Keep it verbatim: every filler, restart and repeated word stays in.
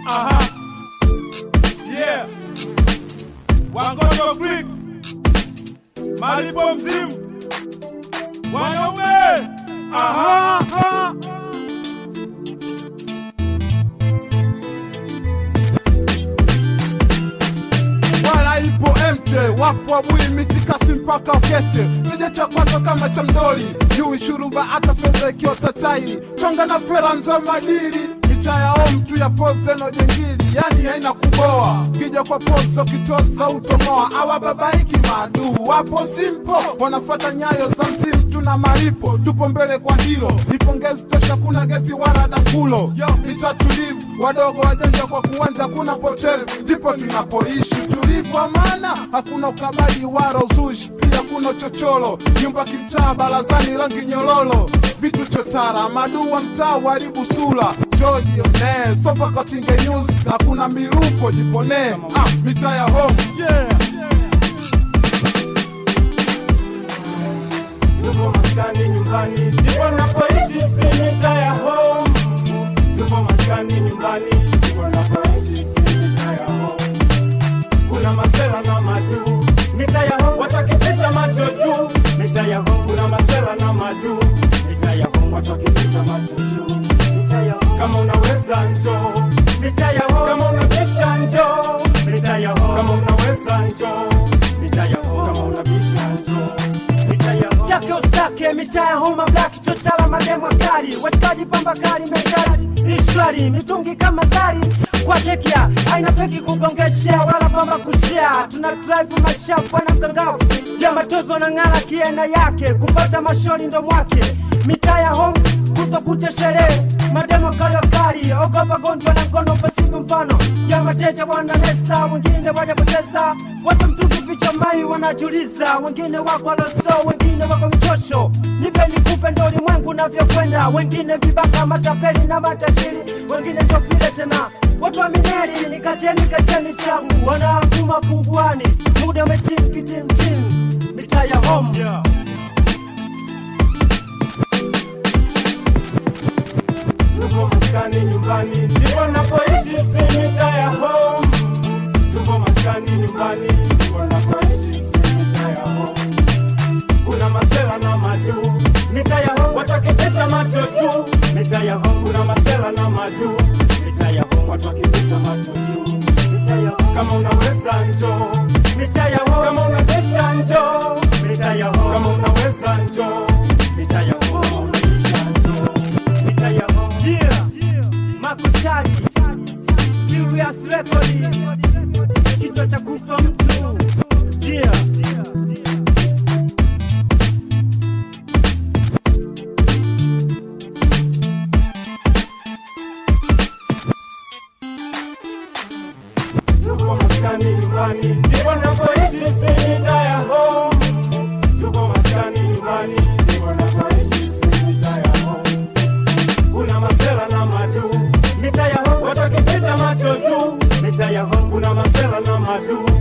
Aha. Yeah. Wangojo Creek. Malipo mzimu. Wanaume. Aha. Aha. Wala ipo emte, wapo wabui mitikasi mpaka ukete. Sija cha kwanza kama cha mdoli, juu shuruba hata feza ikiota taili. Chonga na fela nzo madili, michaya o mtu ya pose no jengili. Yani haina kuboa, kija kwa pose ukitoza utomoa. Awa babaiki madu, wapo simpo, wanafata nyayo za msimu tuna maripo. Tupo mbele kwa hilo, nipongezi tosha kuna gesi wala dakulo. Yo, mitatulivu, wadogo wajanja kwa kuwanja kuna potevu. Ndipo tunapoishi tulivu amana, hakuna ukabali wala uzushi. Pia kuna chocholo, nyumba kimtaa barazani rangi nyololo. Vitu chotara, madu wa mtaa waribu sula. George One, sopa katinge news. Hakuna mirupo jipone, ah, mitaa ya home. Yeah. Tuko maskani nyumbani, ndipo napoishi si mitaa ya home. Tuko maskani nyumbani, ndipo napoishi si mitaa ya home. Kuna masela na madu, mitaa ya home watakipita macho juu. Mitaa ya home kuna masela na madu, mitaa ya home watakipita macho juu. Mitaa ya home kama unaweza njoo, mitaa ya home kama unabisha njoo. Mitaa ya home kama unaweza njoo, mitaa ya home kama unabisha njoo. Mitaa ya home Chake ustake, mitaa ya home black chotala mademo kali. Washikaji pamba kali mekali, ishwari mitungi kama zari. Kwa tekia, haina peki kugongesha wala pamba kushia. Tuna drive mashafu na mkangafu ya matozo na ngala kiena yake. Kupata mashori ndo mwake, mitaa ya home kuto kucha sherehe. Mademo kali wakali, ogopa gonjwa na mkono pasipo mfano. Ya mateja wananesa, wengine wajapoteza. Watu mtuki vicha mai wanajuliza. Wengine wako alosto, wengine wako mchosho. Nipe nikupe ndo ulimwengu unavyokwenda. Wengine vibaka matapeli na matajiri, wengine ndo vile tena. Watu wa mineri, nikateni kacheni changu. Wanaanguma punguani, muda umetim kitim tim. Mitaa ya home. Yeah. Tuko maskani nyumbani, ndipo napoishi si mitaa ya home. Tuko maskani nyumbani, ndipo napoishi si mitaa ya home. Kuna masela na madu, mitaa ya home watakipita macho juu. Mitaa ya home kuna masela na madu, mitaa ya home watakipita macho juu. Mitaa ya home kama unaweza njoo, mitaa ya home kama unabisha njoo. Mitaa ya home kama unaweza njoo, mitaa ya home kama unabisha njoo. Mitaa ya home Yeah, Makuchari, Serious Record, kichwa cha kufa mtu. Yeah. Tuko maskani nyumbani, ndipo napoishi si mitaa ya home. Tuko maskani nyumbani, ndipo napoishi si mitaa ya home. Kuna masela na madu, mitaa ya home watakipita macho juu. Mitaa ya home kuna masela na madu,